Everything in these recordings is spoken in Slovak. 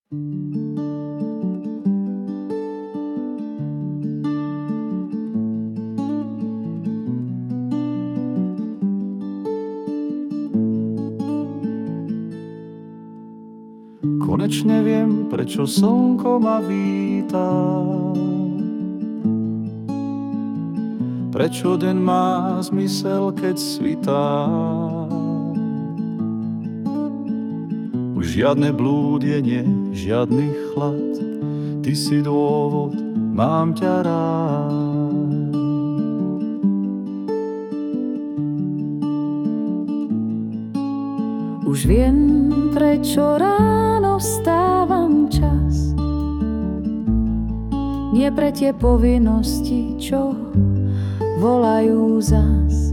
Konečne viem, prečo slnko ma víta, prečo deň má zmysel, keď svitá. Už žiadne blúdenie, žiadny chlad, ty si dôvod, mám ťa rád. Už viem, prečo ráno vstávam čas. Nie pre tie povinnosti, čo volajú zas.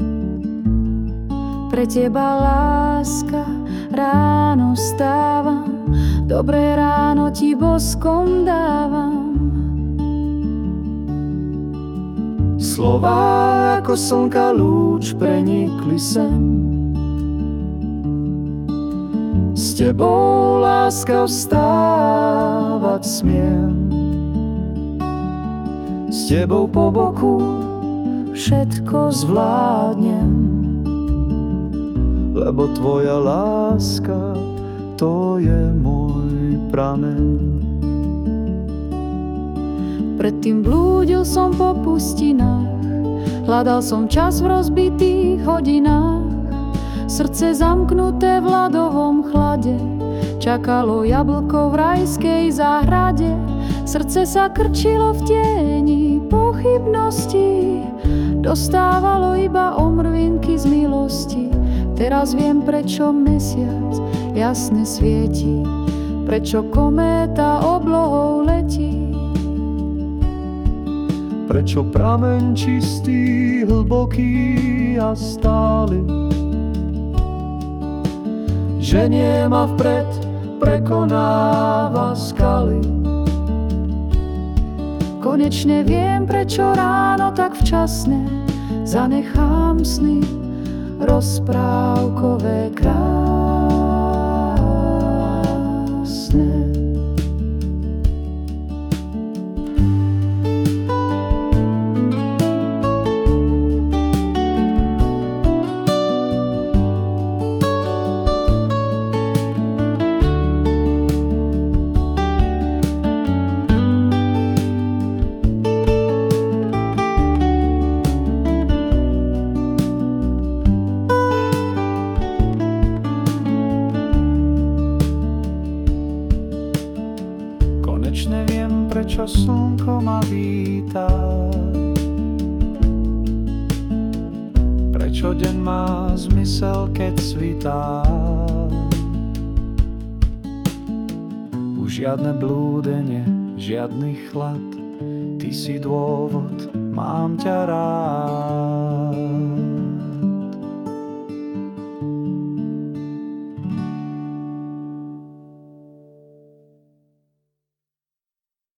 Pre teba, láska, ráno vstávam. Dobré ráno ti boskom dávam. Slová ako slnka lúč prenikli sem. S tebou, láska, vstávať smiem. S tebou po boku všetko zvládnem, lebo tvoja láska, to je môj prameň. Predtým blúdil som po pustinách, hľadal som čas v rozbitých hodinách. Srdce zamknuté v ľadovom chlade, čakalo jablko v rajskej záhrade. Srdce sa krčilo v tieni pochybnosti, dostávalo iba omrvinky z milosti. Teraz viem, prečo mesiac jasne svieti, prečo kométa oblohou letí. Prečo prameň čistý, hlboký a stály ženie ma vpred, prekonáva skaly. Konečne viem, prečo ráno tak včasne zanechám sny rozprávkové krásne. Konečne viem, prečo slnko ma víta, prečo deň má zmysel, keď svitá. Už žiadne blúdenie, žiadny chlad, ty si dôvod, mám ťa rád.